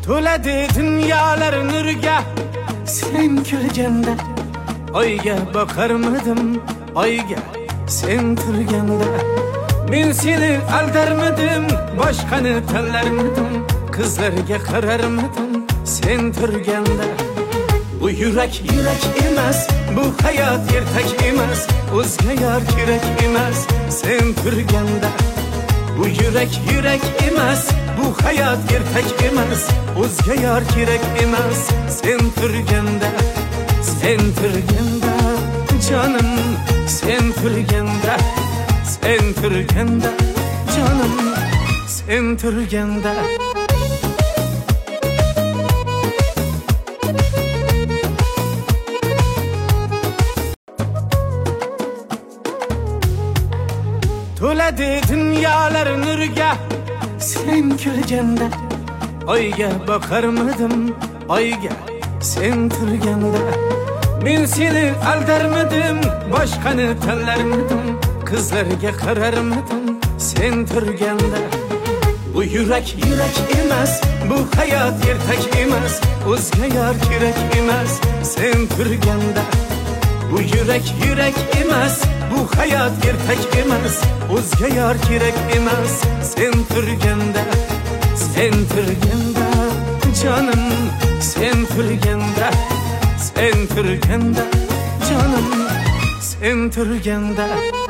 to'ladi dunyolar nurga sen kulganda. Oyga boqarmidim, oyga sen turganda. Men seni aldarmidim, boshqani tanlarmidim, qizlarga qararmidim sen turganda. Bu yurak emas, bu hayot ertak emas, o'zga yor kerak emas sen turganda. Bu yurak emas, bu hayot ertak emas, o'zga yor kerak emas sen turganda. Sen turganda canım, sen turganda, sen turganda canım, sen turganda. To'ladi dunyolar nurga sen kulganda. Oyga boqarmidim, oyga sen turganda. Men seni aldarmidim, boshqani tanlarmidim, qizlarga qararmidim sen turganda. Bu yurak emas, bu hayot ertak emas, o'zga yor kerak emas sen turganda. Bu yurak emas, bu hayot ertak emas, o'zga yor kerak emas sen turganda. Sen turganda canım, sen turganda, sen turganda canım, sen turganda.